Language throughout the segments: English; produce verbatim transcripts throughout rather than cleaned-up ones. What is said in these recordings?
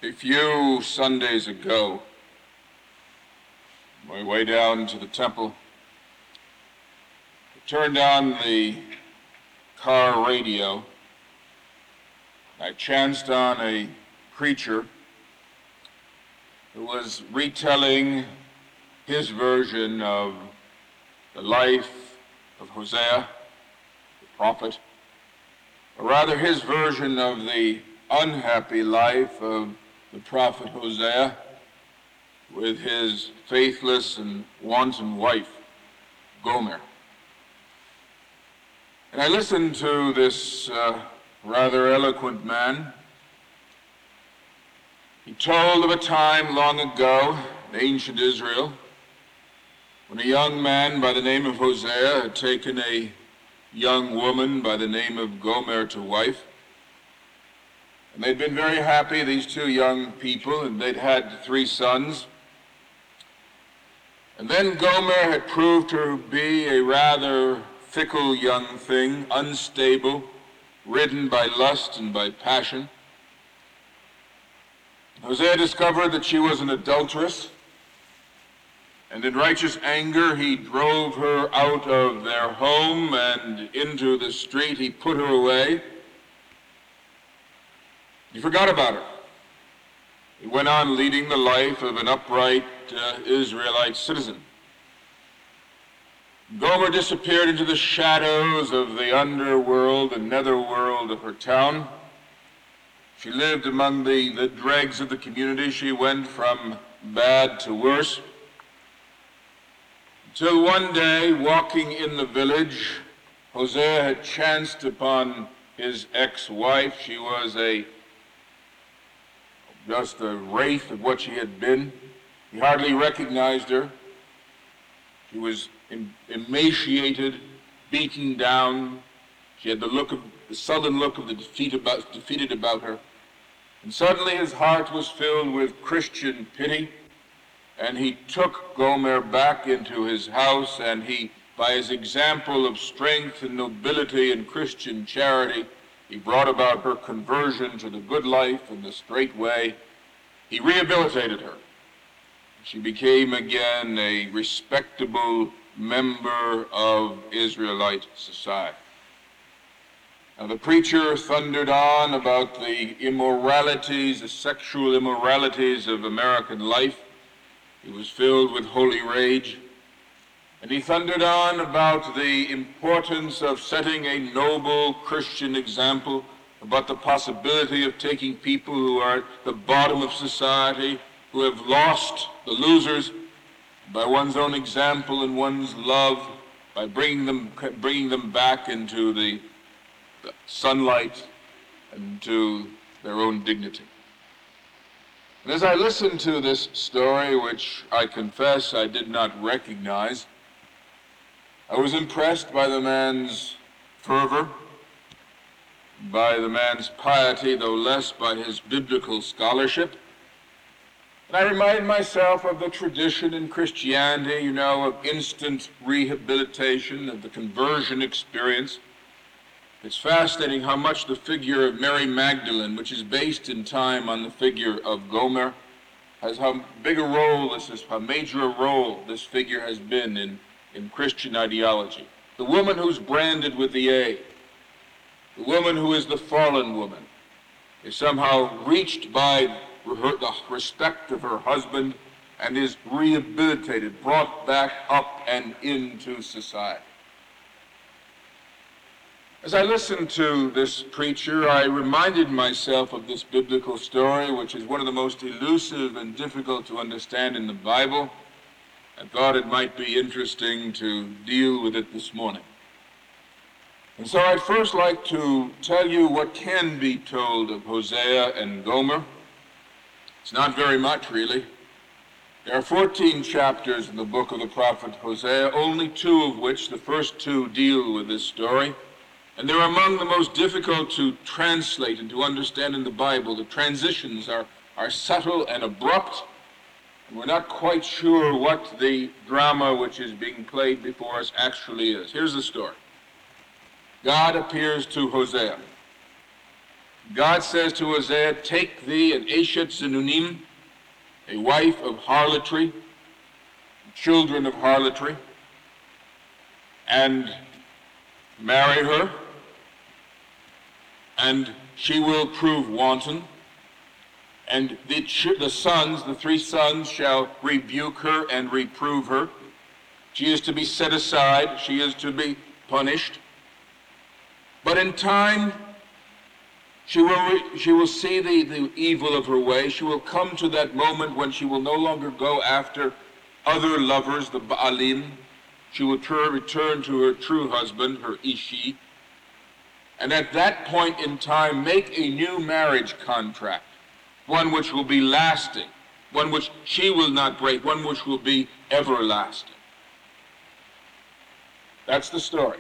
A few Sundays ago, on my way down to the temple, I turned on the car radio. I chanced on a preacher who was retelling his version of the life of Hosea, the prophet, or rather his version of the unhappy life of the prophet Hosea with his faithless and wanton wife, Gomer. And I listened to this uh, rather eloquent man. He told of a time long ago in ancient Israel when a young man by the name of Hosea had taken a young woman by the name of Gomer to wife. And they'd been very happy, these two young people, and they'd had three sons. And then Gomer had proved to be a rather fickle young thing, unstable, ridden by lust and by passion. Hosea discovered that she was an adulteress, and in righteous anger he drove her out of their home and into the street. He put her away. He forgot about her. He went on leading the life of an upright uh, Israelite citizen. Gomer disappeared into the shadows of the underworld and netherworld of her town. She lived among the, the dregs of the community. She went from bad to worse. Until one day, walking in the village, Hosea had chanced upon his ex-wife. She was a just a wraith of what she had been. He hardly recognized her. She was em- emaciated, beaten down. She had the look of the sullen look of the defeat about, defeated about her. And suddenly his heart was filled with Christian pity, and he took Gomer back into his house, and he, by his example of strength and nobility and Christian charity, he brought about her conversion to the good life and the straight way. He rehabilitated her. She became again a respectable member of Israelite society. Now the preacher thundered on about the immoralities, the sexual immoralities of American life. He was filled with holy rage. And he thundered on about the importance of setting a noble Christian example, about the possibility of taking people who are at the bottom of society, who have lost, the losers, by one's own example and one's love, by bringing them, bringing them back into the, the sunlight and to their own dignity. And as I listened to this story, which I confess I did not recognize, I was impressed by the man's fervor, by the man's piety, though less by his biblical scholarship. And I reminded myself of the tradition in Christianity, you know, of instant rehabilitation, of the conversion experience. It's fascinating how much the figure of Mary Magdalene, which is based in time on the figure of Gomer, has how big a role this is, how major a role this figure has been in in Christian ideology. The woman who's branded with the A, the woman who is the fallen woman, is somehow reached by her, the respect of her husband and is rehabilitated, brought back up and into society. As I listened to this preacher, I reminded myself of this biblical story, which is one of the most elusive and difficult to understand in the Bible. I thought it might be interesting to deal with it this morning. And so I'd first like to tell you what can be told of Hosea and Gomer. It's not very much, really. There are fourteen chapters in the book of the prophet Hosea, only two of which, the first two, deal with this story. And they're among the most difficult to translate and to understand in the Bible. The transitions are, are subtle and abrupt. We're not quite sure what the drama which is being played before us actually is. Here's the story. God appears to Hosea. God says to Hosea, take thee an Eshet Zenunim, a wife of harlotry, children of harlotry, and marry her, and she will prove wanton, and the, ch- the sons, the three sons, shall rebuke her and reprove her. She is to be set aside, she is to be punished. But in time, she will, re- she will see the, the evil of her way. She will come to that moment when she will no longer go after other lovers, the Baalim. She will tur- return to her true husband, her Ishi, and at that point in time make a new marriage contract, one which will be lasting, one which she will not break, one which will be everlasting. That's the story.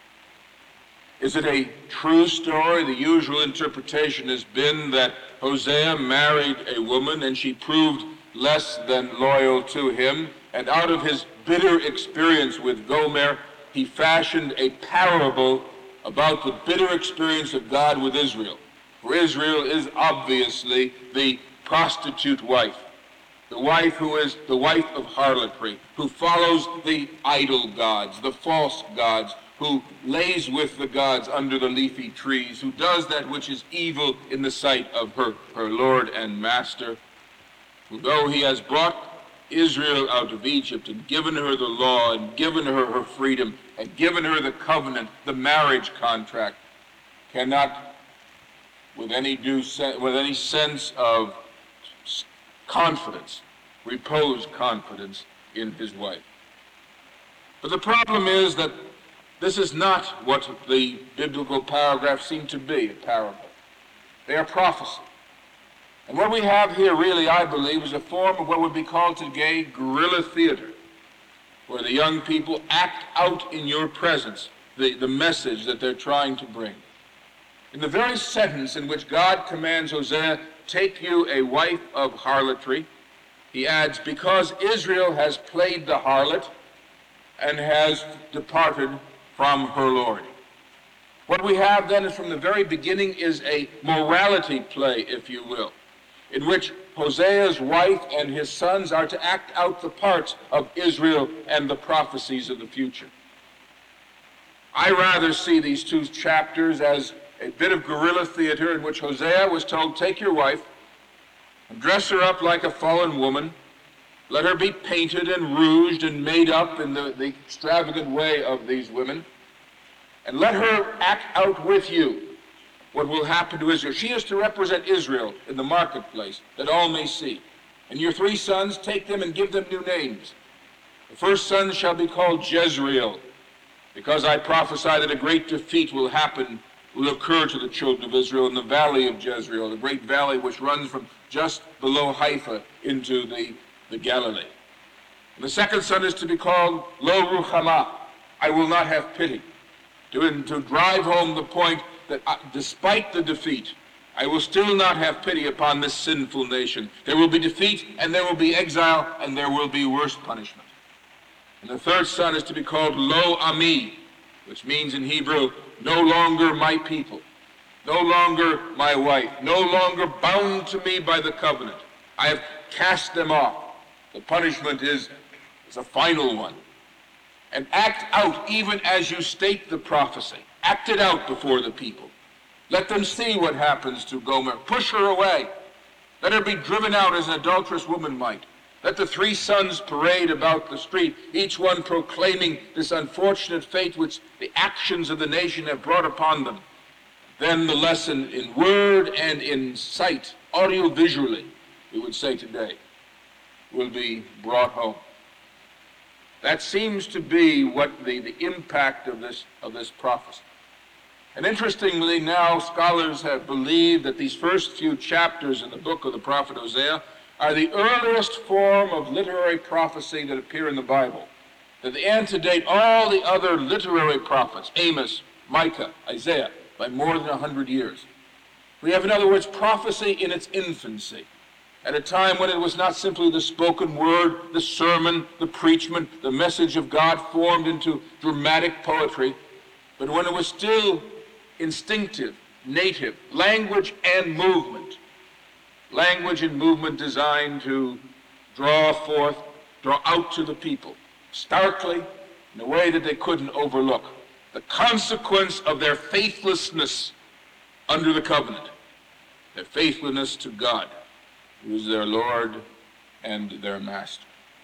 Is it a true story? The usual interpretation has been that Hosea married a woman and she proved less than loyal to him, and out of his bitter experience with Gomer, he fashioned a parable about the bitter experience of God with Israel. For Israel is obviously the prostitute wife, the wife who is the wife of harlotry, who follows the idol gods, the false gods, who lays with the gods under the leafy trees, who does that which is evil in the sight of her, her Lord and Master, who though he has brought Israel out of Egypt and given her the law and given her her freedom and given her the covenant, the marriage contract, cannot with any due sen- with any sense of confidence repose confidence in his wife. But the problem is that this is not what the biblical paragraphs seem to be, a parable. They are prophecy. And what we have here really, I believe, is a form of what would be called today guerrilla theater, where the young people act out in your presence the, the message that they're trying to bring. In the very sentence in which God commands Hosea, take you a wife of harlotry, he adds, because Israel has played the harlot and has departed from her Lord. What we have then is from the very beginning is a morality play, if you will, in which Hosea's wife and his sons are to act out the parts of Israel and the prophecies of the future. I rather see these two chapters as a bit of guerrilla theater in which Hosea was told, take your wife and dress her up like a fallen woman, let her be painted and rouged and made up in the, the extravagant way of these women, and let her act out with you what will happen to Israel. She is to represent Israel in the marketplace, that all may see. And your three sons, take them and give them new names. The first son shall be called Jezreel, because I prophesy that a great defeat will happen, will occur to the children of Israel in the valley of Jezreel, the great valley which runs from just below Haifa into the, the Galilee. And the second son is to be called Lo Ruhamah, I will not have pity, to, to drive home the point that uh, despite the defeat, I will still not have pity upon this sinful nation. There will be defeat, and there will be exile, and there will be worse punishment. And the third son is to be called Lo Ami, which means in Hebrew, no longer my people, no longer my wife, no longer bound to me by the covenant. I have cast them off. The punishment is, is a final one. And act out even as you state the prophecy. Act it out before the people. Let them see what happens to Gomer. Push her away. Let her be driven out as an adulterous woman might. Let the three sons parade about the street, each one proclaiming this unfortunate fate which the actions of the nation have brought upon them. Then the lesson in word and in sight, audio-visually, we would say today, will be brought home. That seems to be what the, the impact of this, of this prophecy. And interestingly, now scholars have believed that these first few chapters in the book of the prophet Hosea are the earliest form of literary prophecy that appear in the Bible, that they antedate all the other literary prophets, Amos, Micah, Isaiah, by more than a hundred years. We have, in other words, prophecy in its infancy, at a time when it was not simply the spoken word, the sermon, the preachment, the message of God formed into dramatic poetry, but when it was still instinctive, native, language and movement. Language and movement designed to draw forth, draw out to the people, starkly, in a way that they couldn't overlook, the consequence of their faithlessness under the covenant, their faithfulness to God, who is their Lord and their Master.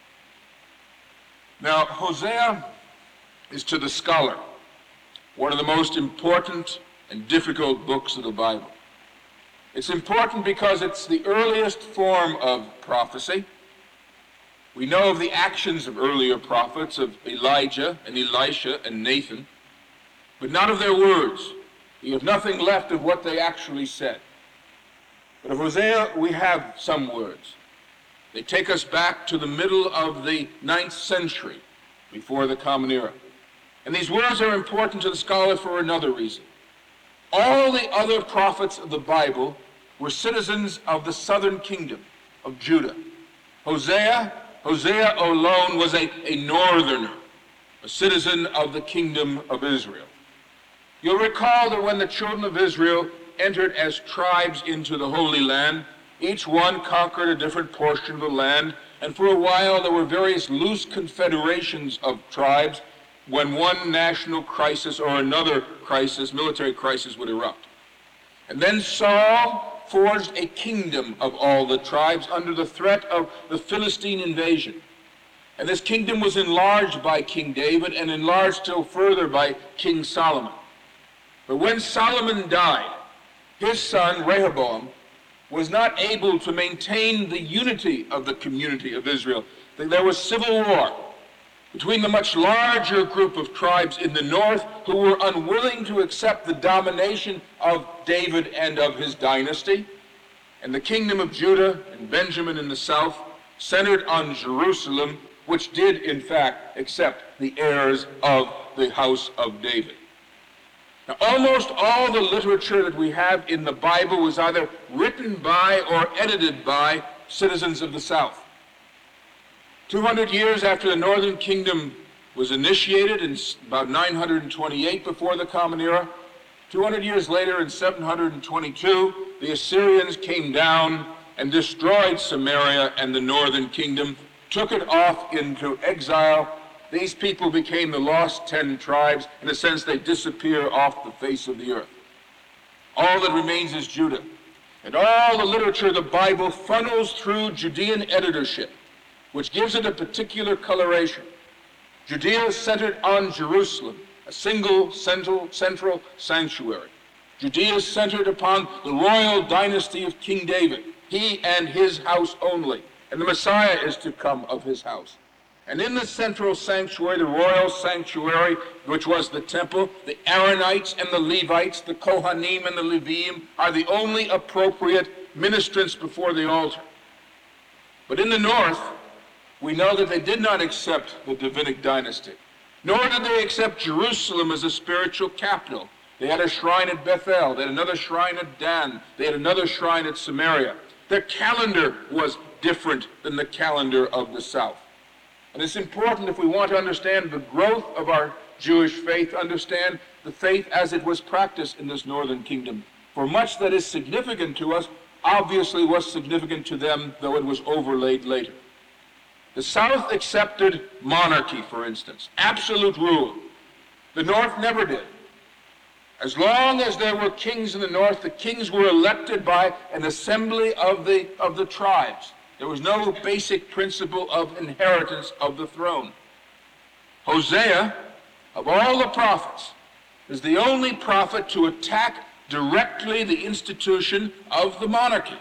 Now, Hosea is to the scholar one of the most important and difficult books of the Bible. It's important because it's the earliest form of prophecy. We know of the actions of earlier prophets, of Elijah and Elisha and Nathan, but not of their words. We have nothing left of what they actually said. But of Hosea, we have some words. They take us back to the middle of the ninth century before the Common Era. And these words are important to the scholar for another reason. All the other prophets of the Bible were citizens of the southern kingdom of Judah. Hosea, Hosea alone was a, a northerner, a citizen of the kingdom of Israel. You'll recall that when the children of Israel entered as tribes into the Holy Land, each one conquered a different portion of the land, and for a while there were various loose confederations of tribes when one national crisis or another crisis, military crisis, would erupt. And then Saul forged a kingdom of all the tribes under the threat of the Philistine invasion. And this kingdom was enlarged by King David and enlarged still further by King Solomon. But when Solomon died, his son Rehoboam was not able to maintain the unity of the community of Israel. There was civil war between the much larger group of tribes in the north who were unwilling to accept the domination of David and of his dynasty, and the kingdom of Judah and Benjamin in the south, centered on Jerusalem, which did in fact accept the heirs of the house of David. Now, almost all the literature that we have in the Bible was either written by or edited by citizens of the south. two hundred years after the northern kingdom was initiated in about nine hundred twenty-eight before the Common Era, two hundred years later in seven hundred twenty-two, the Assyrians came down and destroyed Samaria and the northern kingdom, took it off into exile. These people became the lost ten tribes. In a sense, they disappear off the face of the earth. All that remains is Judah. And all the literature of the Bible funnels through Judean editorship, which gives it a particular coloration. Judea is centered on Jerusalem, a single central, central sanctuary. Judea is centered upon the royal dynasty of King David, he and his house only, and the Messiah is to come of his house. And in the central sanctuary, the royal sanctuary, which was the temple, the Aaronites and the Levites, the Kohanim and the Leviim, are the only appropriate ministrants before the altar. But in the north, we know that they did not accept the Davidic dynasty, nor did they accept Jerusalem as a spiritual capital. They had a shrine at Bethel, they had another shrine at Dan, they had another shrine at Samaria. Their calendar was different than the calendar of the south. And it's important, if we want to understand the growth of our Jewish faith, understand the faith as it was practiced in this northern kingdom. For much that is significant to us obviously was significant to them, though it was overlaid later. The South accepted monarchy, for instance, absolute rule. The North never did. As long as there were kings in the North, the kings were elected by an assembly of the, of the tribes. There was no basic principle of inheritance of the throne. Hosea, of all the prophets, is the only prophet to attack directly the institution of the monarchy.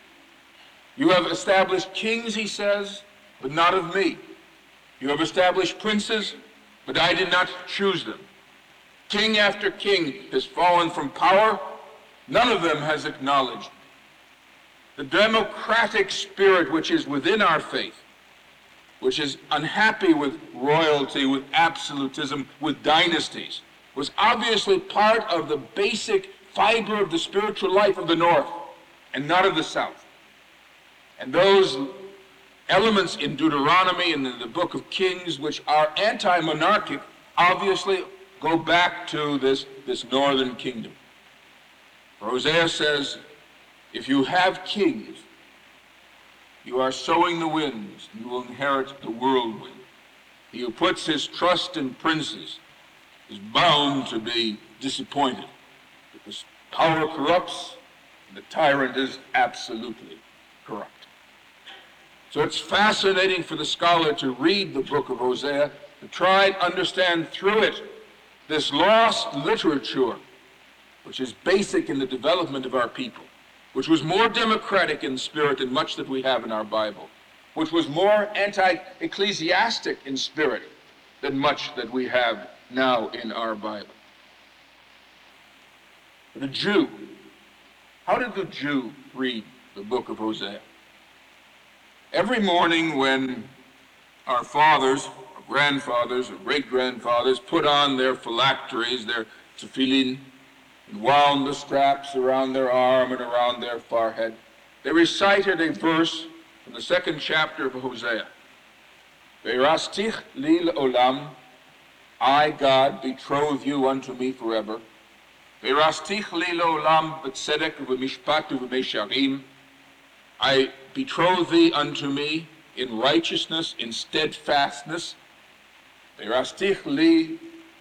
You have established kings, he says, but not of me. You have established princes, but I did not choose them. King after king has fallen from power. None of them has acknowledged the democratic spirit which is within our faith, which is unhappy with royalty, with absolutism, with dynasties, was obviously part of the basic fiber of the spiritual life of the North and not of the South. And those elements in Deuteronomy and in the book of Kings which are anti-monarchic obviously go back to this, this northern kingdom. For Hosea says, if you have kings, you are sowing the winds, and you will inherit the whirlwind. He who puts his trust in princes is bound to be disappointed, because power corrupts, and the tyrant is absolutely corrupt. So it's fascinating for the scholar to read the book of Hosea, to try and understand through it this lost literature, which is basic in the development of our people, which was more democratic in spirit than much that we have in our Bible, which was more anti-ecclesiastic in spirit than much that we have now in our Bible. But a Jew, how did the Jew read the book of Hosea? Every morning when our fathers, our grandfathers, or great-grandfathers put on their phylacteries, their tefillin, and wound the straps around their arm and around their forehead, they recited a verse from the second chapter of Hosea. Ve'irastich li le'olam, I, God, betroth you unto me forever. Ve'irastich li le'olam b'tzedek u'b'mishpat u'b'meisharim, I betroth thee unto me in righteousness, in steadfastness. Ve'irastich li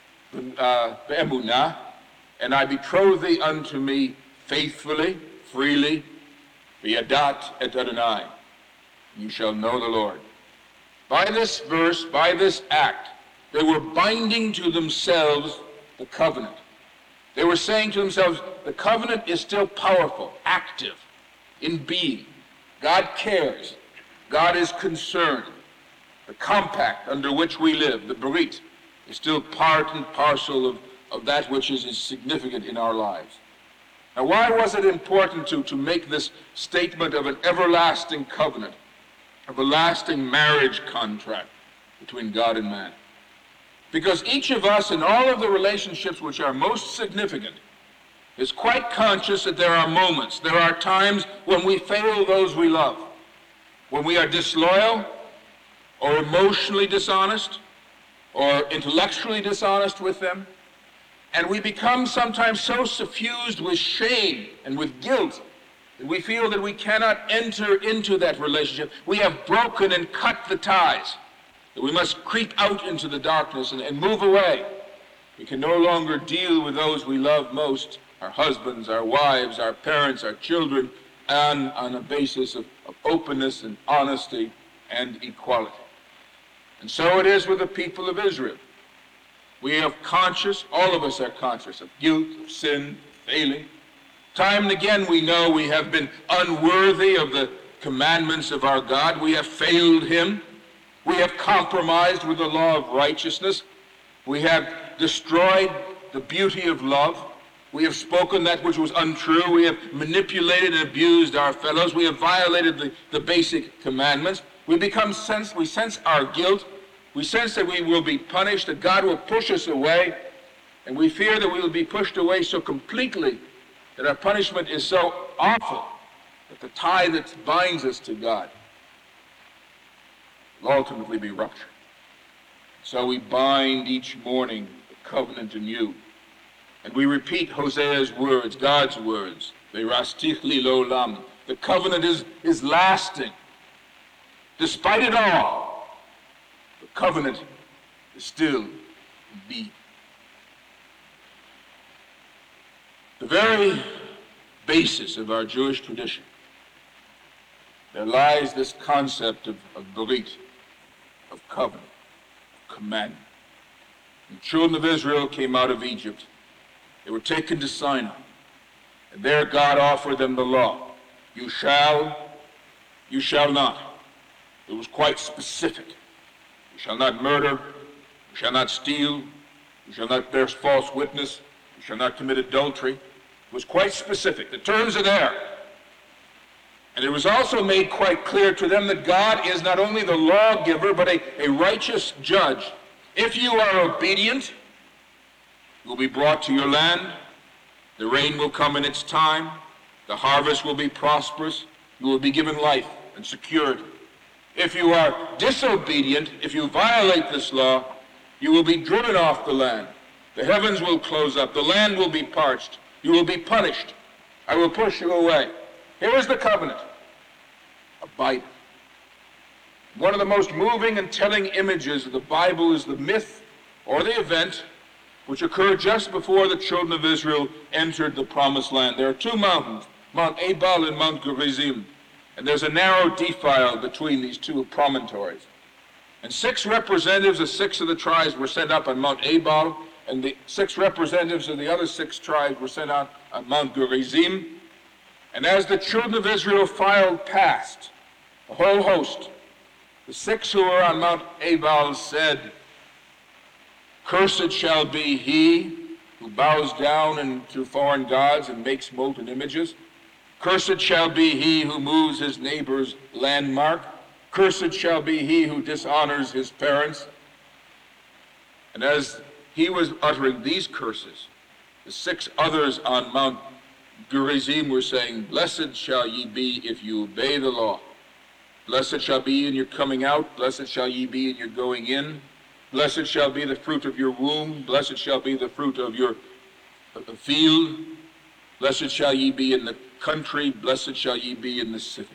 be'emunah, and I betroth thee unto me faithfully, freely, v'yadat et Adonai, you shall know the Lord. By this verse, by this act, they were binding to themselves the covenant. They were saying to themselves, the covenant is still powerful, active, in being. God cares. God is concerned. The compact under which we live, the Berit, is still part and parcel of of that which is, is significant in our lives. Now, why was it important to, to make this statement of an everlasting covenant, of a lasting marriage contract between God and man? Because each of us in all of the relationships which are most significant is quite conscious that there are moments, there are times when we fail those we love, when we are disloyal or emotionally dishonest or intellectually dishonest with them. And we become sometimes so suffused with shame and with guilt that we feel that we cannot enter into that relationship. We have broken and cut the ties, that we must creep out into the darkness and, and move away. We can no longer deal with those we love most, our husbands, our wives, our parents, our children, and on a basis of, of openness and honesty and equality. And so it is with the people of Israel. We are conscious, all of us are conscious of guilt, of sin, failing. Time and again we know we have been unworthy of the commandments of our God. We have failed him. We have compromised with the law of righteousness. We have destroyed the beauty of love. We have spoken that which was untrue. We have manipulated and abused our fellows. We have violated the, the basic commandments. We become sense, we sense our guilt. We sense that we will be punished, that God will push us away, and we fear that we will be pushed away so completely that our punishment is so awful that the tie that binds us to God will ultimately be ruptured. So we bind each morning the covenant anew, and we repeat Hosea's words, God's words, Ve'irastich li le'olam. The covenant is, is lasting. Despite it all, the covenant is still in being. The very basis of our Jewish tradition, there lies this concept of, of berit, of covenant, of commandment. When the children of Israel came out of Egypt, they were taken to Sinai, and there God offered them the law. You shall, you shall not. It was quite specific. You shall not murder, you shall not steal, you shall not bear false witness, you shall not commit adultery. It was quite specific. The terms are there. And it was also made quite clear to them that God is not only the lawgiver, but a, a righteous judge. If you are obedient, you will be brought to your land, the rain will come in its time, the harvest will be prosperous, you will be given life and security. If you are disobedient, if you violate this law, you will be driven off the land. The heavens will close up. The land will be parched. You will be punished. I will push you away. Here is the covenant. Abide. One of the most moving and telling images of the Bible is the myth or the event which occurred just before the children of Israel entered the Promised Land. There are two mountains, Mount Ebal and Mount Gerizim, and there's a narrow defile between these two promontories. And six representatives of six of the tribes were sent up on Mount Ebal, and the six representatives of the other six tribes were sent out on Mount Gerizim. And as the children of Israel filed past, the whole host, the six who were on Mount Ebal said, "Cursed shall be he who bows down to foreign gods and makes molten images. Cursed shall be he who moves his neighbor's landmark. Cursed shall be he who dishonors his parents." And as he was uttering these curses, the six others on Mount Gerizim were saying, "Blessed shall ye be if you obey the law. Blessed shall be in your coming out. Blessed shall ye be in your going in. Blessed shall be the fruit of your womb. Blessed shall be the fruit of your field. Blessed shall ye be in the country. Blessed shall ye be in the city."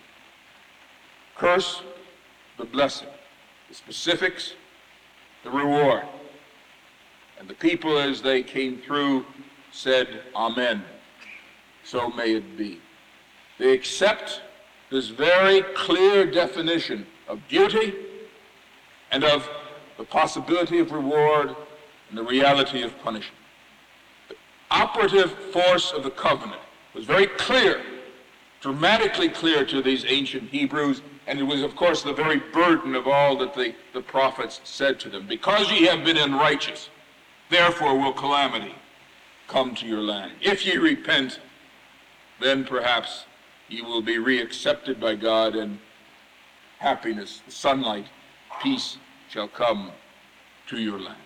Curse, the blessing. The specifics, the reward. And the people, as they came through, said, "Amen. So may it be." They accept this very clear definition of duty and of the possibility of reward and the reality of punishment. The operative force of the covenant was very clear, dramatically clear to these ancient Hebrews, and it was, of course, the very burden of all that the, the prophets said to them. "Because ye have been unrighteous, therefore will calamity come to your land. If ye repent, then perhaps ye will be reaccepted by God, and happiness, sunlight, peace shall come to your land."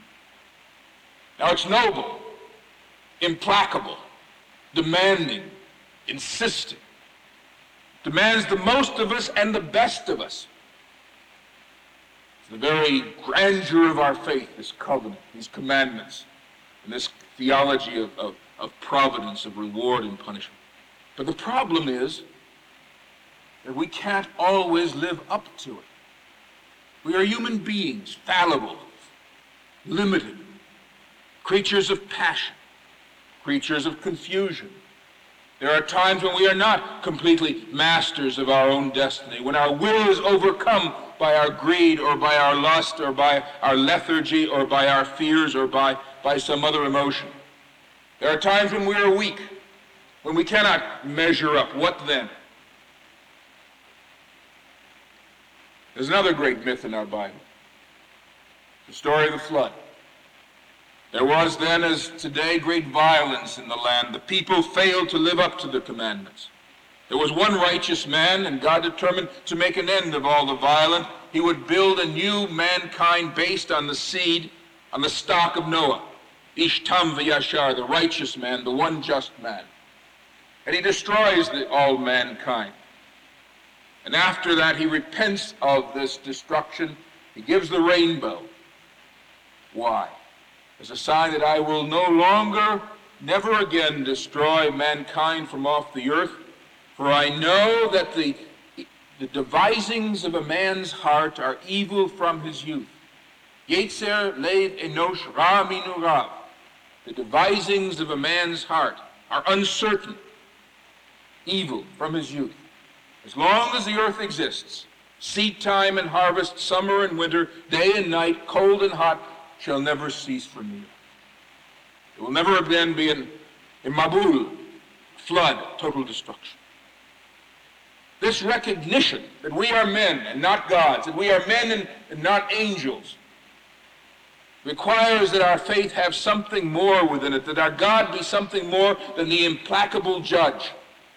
Now it's noble, implacable, demanding, insisting. Demands the most of us and the best of us. It's the very grandeur of our faith, this covenant, these commandments, and this theology of, of, of providence, of reward and punishment. But the problem is that we can't always live up to it. We are human beings, fallible, limited, creatures of passion, creatures of confusion. There are times when we are not completely masters of our own destiny, when our will is overcome by our greed or by our lust or by our lethargy or by our fears or by, by some other emotion. There are times when we are weak, when we cannot measure up. What then? There's another great myth in our Bible, the story of the flood. There was then, as today, great violence in the land. The people failed to live up to the commandments. There was one righteous man, and God determined to make an end of all the violent. He would build a new mankind based on the seed, on the stock of Noah. Ishtam v'yashar, the righteous man, the one just man. And he destroys the, all mankind. And after that, he repents of this destruction. He gives the rainbow. Why? As a sign that I will no longer, never again destroy mankind from off the earth, for I know that the, the devisings of a man's heart are evil from his youth. Yetzer lev enosh ra minu rav. The devisings of a man's heart are uncertain, evil from his youth. As long as the earth exists, seed time and harvest, summer and winter, day and night, cold and hot, shall never cease from you. It will never again be an, a mabul, flood, total destruction. This recognition that we are men and not gods, that we are men and, and not angels, requires that our faith have something more within it, that our God be something more than the implacable judge.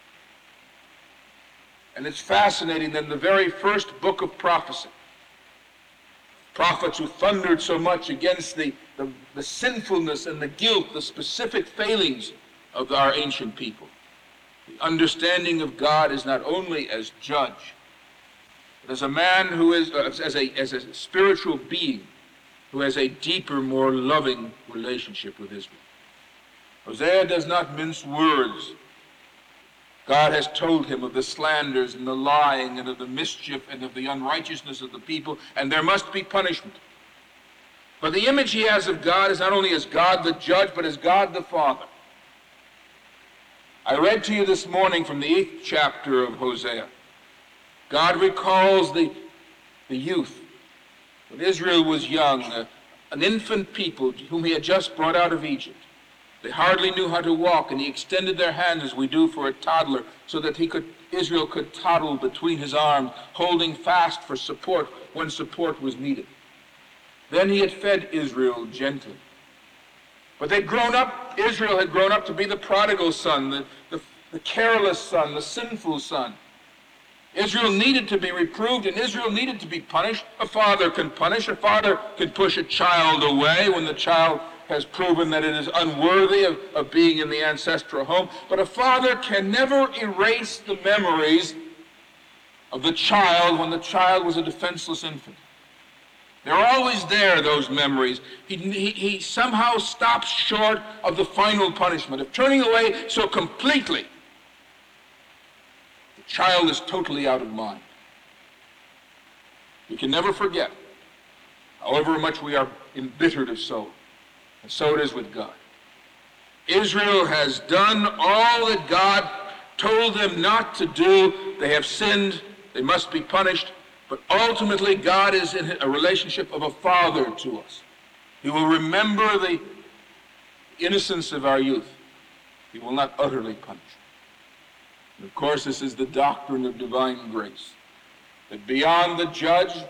And it's fascinating that in the very first book of prophecy, prophets who thundered so much against the, the, the sinfulness and the guilt, the specific failings of our ancient people. The understanding of God is not only as judge, but as a man who is, uh, as, a, as a spiritual being who has a deeper, more loving relationship with Israel. Hosea does not mince words God has told him of the slanders and the lying and of the mischief and of the unrighteousness of the people, and there must be punishment. But the image he has of God is not only as God the judge, but as God the Father. I read to you this morning from the eighth chapter of Hosea. God recalls the, the youth. When Israel was young, uh, an infant people whom he had just brought out of Egypt. They hardly knew how to walk, and he extended their hands as we do for a toddler, so that he could, Israel could toddle between his arms, holding fast for support when support was needed. Then he had fed Israel gently. But they'd grown up, Israel had grown up to be the prodigal son, the, the, the careless son, the sinful son. Israel needed to be reproved, and Israel needed to be punished. A father can punish. A father can push a child away when the child has proven that it is unworthy of, of being in the ancestral home. But a father can never erase the memories of the child when the child was a defenseless infant. They're always there, those memories. He, he, he somehow stops short of the final punishment, of turning away so completely. The child is totally out of mind. We can never forget, however much we are embittered of soul. And so it is with God. Israel has done all that God told them not to do. They have sinned. They must be punished. But ultimately, God is in a relationship of a father to us. He will remember the innocence of our youth. He will not utterly punish. And of course, this is the doctrine of divine grace, that beyond the judgment,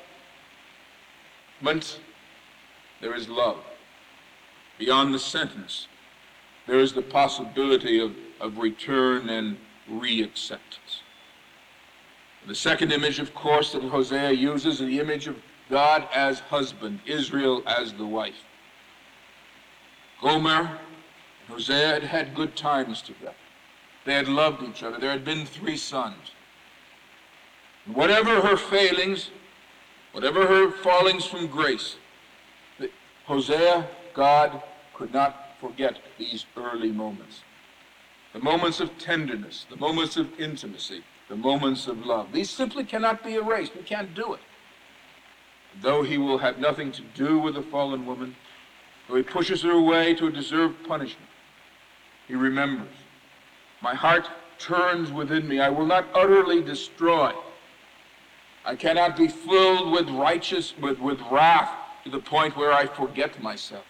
there is love. Beyond the sentence, there is the possibility of, of return and re-acceptance. The second image, of course, that Hosea uses is the image of God as husband, Israel as the wife. Gomer and Hosea had had good times together. They had loved each other. There had been three sons. And whatever her failings, whatever her fallings from grace, Hosea, God, could not forget these early moments. The moments of tenderness, the moments of intimacy, the moments of love. These simply cannot be erased. We can't do it. Though he will have nothing to do with the fallen woman, though he pushes her away to a deserved punishment, he remembers. My heart turns within me. I will not utterly destroy. I cannot be filled with righteous, with, with wrath to the point where I forget myself.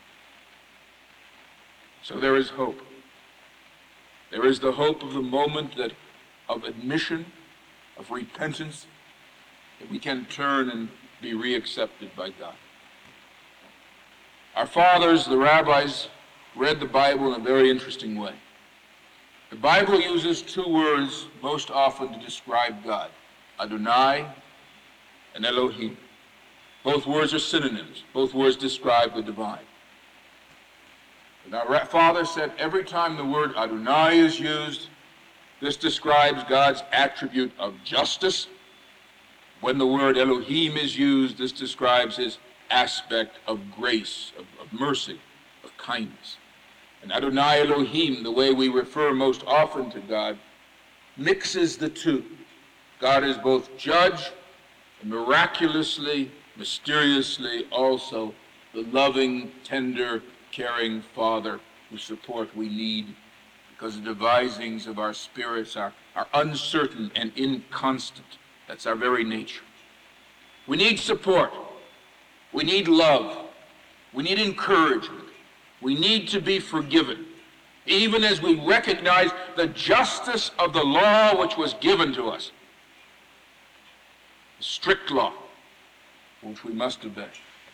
So there is hope. There is the hope of the moment that of admission, of repentance, that we can turn and be reaccepted by God. Our fathers, the rabbis, read the Bible in a very interesting way. The Bible uses two words most often to describe God, Adonai and Elohim. Both words are synonyms. Both words describe the divine. And our father said every time the word Adonai is used, this describes God's attribute of justice. When the word Elohim is used, this describes his aspect of grace, of, of mercy, of kindness. And Adonai Elohim, the way we refer most often to God, mixes the two. God is both judge and miraculously, mysteriously also the loving, tender, caring Father whose support we need, because the devisings of our spirits are, are uncertain and inconstant. That's our very nature. We need support. We need love. We need encouragement. We need to be forgiven, even as we recognize the justice of the law which was given to us, the strict law which we must obey.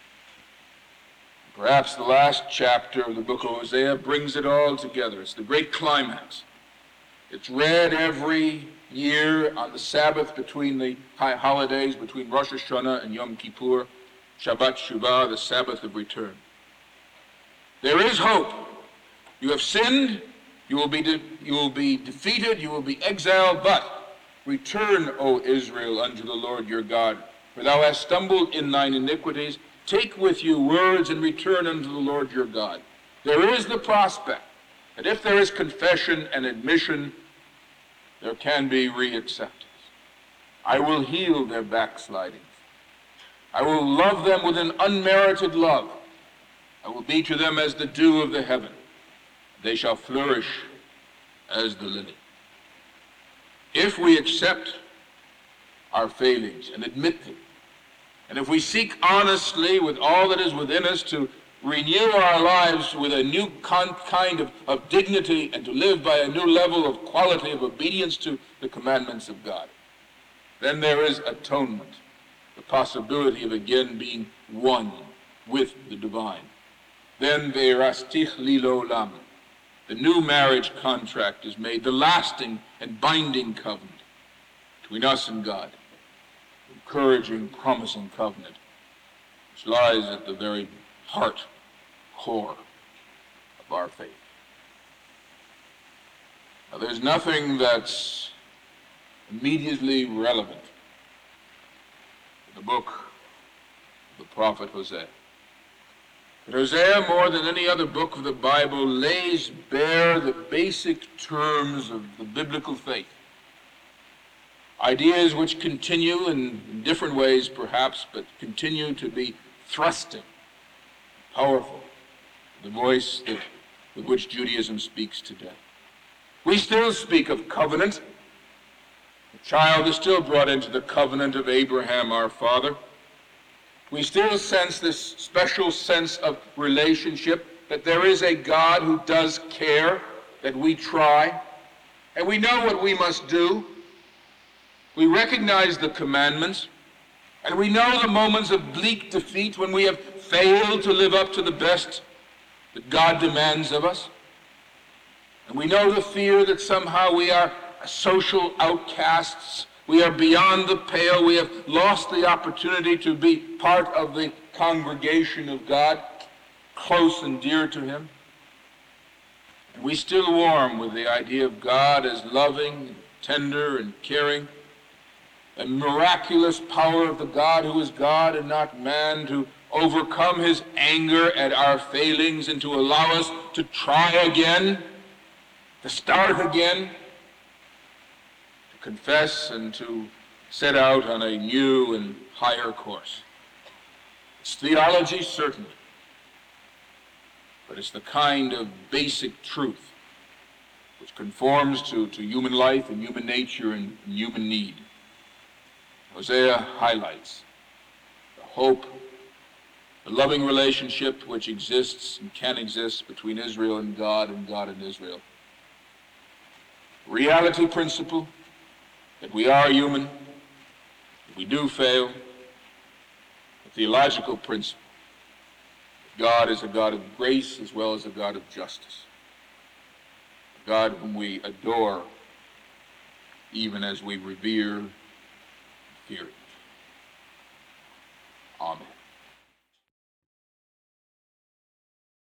Perhaps the last chapter of the book of Hosea brings it all together. It's the great climax. It's read every year on the Sabbath between the high holidays, between Rosh Hashanah and Yom Kippur, Shabbat Shuvah, the Sabbath of return. There is hope. You have sinned, you will be de- you will be defeated, you will be exiled, but return, O Israel, unto the Lord your God, for thou hast stumbled in thine iniquities. Take with you words and return unto the Lord your God. There is the prospect that if there is confession and admission, there can be reacceptance. I will heal their backslidings. I will love them with an unmerited love. I will be to them as the dew of the heaven. They shall flourish as the lily. If we accept our failings and admit them, and if we seek honestly with all that is within us to renew our lives with a new con- kind of, of dignity and to live by a new level of quality of obedience to the commandments of God, then there is atonement, the possibility of again being one with the divine. Then ve'erastich li lo'olam, the new marriage contract is made, the lasting and binding covenant between us and God, encouraging, promising covenant, which lies at the very heart, core of our faith. Now, there's nothing that's immediately relevant in the book of the prophet Hosea. But Hosea, more than any other book of the Bible, lays bare the basic terms of the biblical faith. Ideas which continue in, in different ways, perhaps, but continue to be thrusting, powerful, the voice that, with which Judaism speaks today. We still speak of covenant. The child is still brought into the covenant of Abraham, our father. We still sense this special sense of relationship, that there is a God who does care, that we try, and we know what we must do. We recognize the commandments, and we know the moments of bleak defeat when we have failed to live up to the best that God demands of us. And we know the fear that somehow we are social outcasts. We are beyond the pale. We have lost the opportunity to be part of the congregation of God, close and dear to him. And we still warm with the idea of God as loving, and tender, and caring. The miraculous power of the God who is God and not man to overcome his anger at our failings and to allow us to try again, to start again, to confess and to set out on a new and higher course. It's theology, certainly, but it's the kind of basic truth which conforms to, to human life and human nature and, and human need. Hosea highlights the hope, the loving relationship which exists and can exist between Israel and God and God and Israel. Reality principle, that we are human, that we do fail. The theological principle, that God is a God of grace as well as a God of justice. A God whom we adore even as we revere and fear.